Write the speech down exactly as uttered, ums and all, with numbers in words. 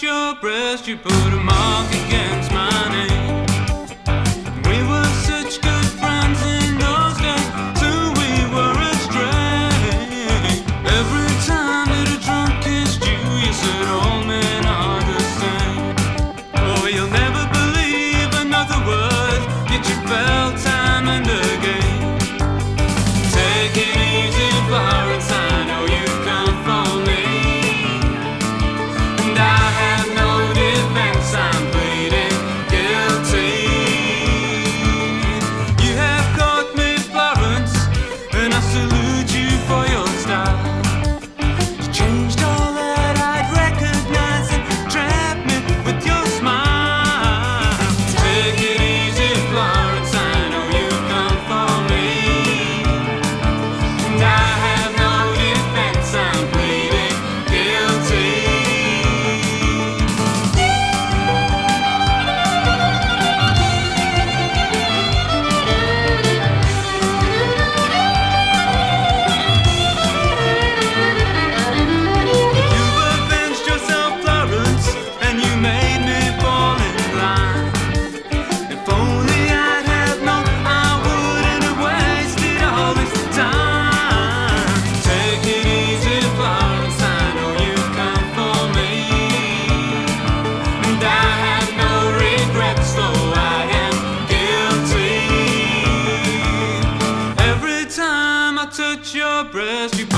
touched your breast, you put a mark against my name. We were such good friends in those days, till we were estranged. Every time that a drunk kissed you, you said all men are the same. Oh, you'll never believe another word, yet you fell time and again. Take it easy, Florence, I know you've come for me, and I have no defense, I'm pleading guilty. You have caught me, Florence, and I salute you for your style. You changed all that I'd recognize and trapped me with your smile. Take it easy, Florence, I know you've come for me, and I have no defense, I'm pleading guilty. You've avenged yourself, Florence, and you made me fall in line. If only I'd have known, I wouldn't have wasted all this time. Take it easy, Florence, I know you've come for me, and I have no regrets, though I am guilty. Every time I touch your breast, you